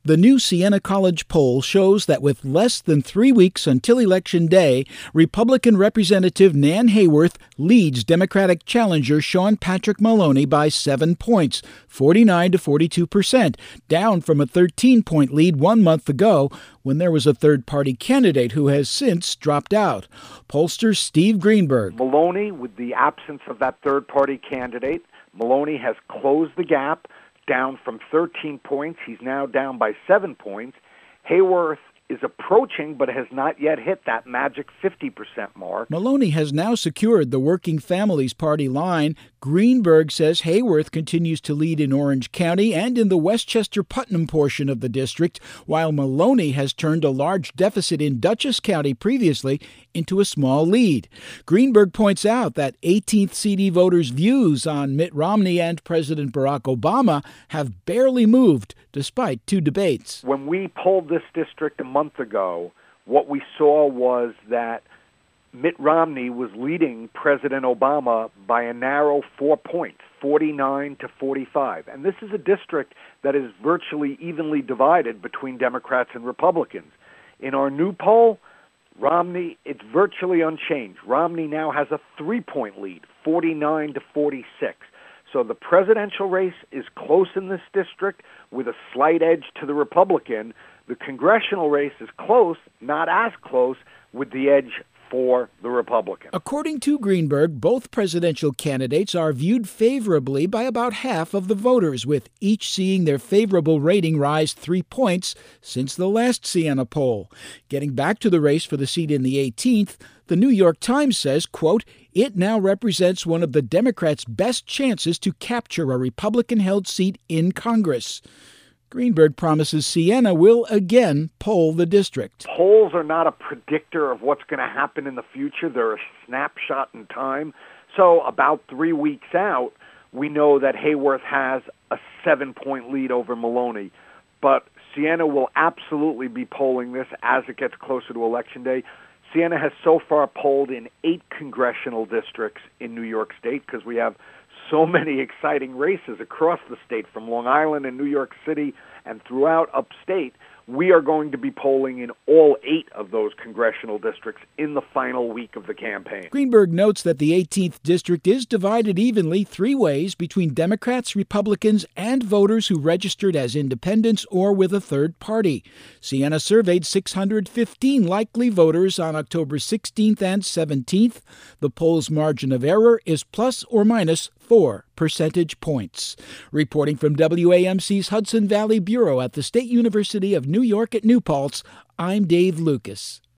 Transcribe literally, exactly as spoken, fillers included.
The new Siena College poll shows that with less than three weeks until Election Day, Republican Representative Nan Hayworth leads Democratic challenger Sean Patrick Maloney by seven points, forty-nine to forty-two percent, down from a thirteen-point lead one month ago when there was a third-party candidate who has since dropped out. Pollster Steve Greenberg. Maloney, with the absence of that third-party candidate, Maloney has closed the gap. Down from thirteen points, he's now down by seven points. Hayworth is approaching but has not yet hit that magic fifty percent mark. Maloney has now secured the Working Families Party line. Greenberg says Hayworth continues to lead in Orange County and in the Westchester-Putnam portion of the district, while Maloney has turned a large deficit in Dutchess County previously into a small lead. Greenberg points out that eighteenth C D voters' views on Mitt Romney and President Barack Obama have barely moved despite two debates. When we polled this district a month ago, what we saw was that Mitt Romney was leading President Obama by a narrow four points, forty-nine to forty-five. And this is a district that is virtually evenly divided between Democrats and Republicans. In our new poll, Romney, it's virtually unchanged. Romney now has a three-point lead, forty-nine to forty-six. So the presidential race is close in this district with a slight edge to the Republican. The congressional race is close, not as close, with the edge for the Republican. According to Greenberg, both presidential candidates are viewed favorably by about half of the voters, with each seeing their favorable rating rise three points since the last Siena poll. Getting back to the race for the seat in the eighteenth, the New York Times says, quote, it now represents one of the Democrats' best chances to capture a Republican-held seat in Congress. Greenberg promises Siena will again poll the district. Polls are not a predictor of what's going to happen in the future. They're a snapshot in time. So about three weeks out, we know that Hayworth has a seven-point lead over Maloney. But Siena will absolutely be polling this as it gets closer to Election Day. Siena has so far polled in eight congressional districts in New York State because we have so many exciting races across the state, from Long Island and New York City and throughout upstate. We are going to be polling in all eight of those congressional districts in the final week of the campaign. Greenberg notes that the eighteenth district is divided evenly three ways between Democrats, Republicans, and voters who registered as independents or with a third party. Siena surveyed six hundred fifteen likely voters on October sixteenth and seventeenth. The poll's margin of error is plus or minus four percentage points. Reporting from W A M C's Hudson Valley Bureau at the State University of New York at New Paltz, I'm Dave Lucas.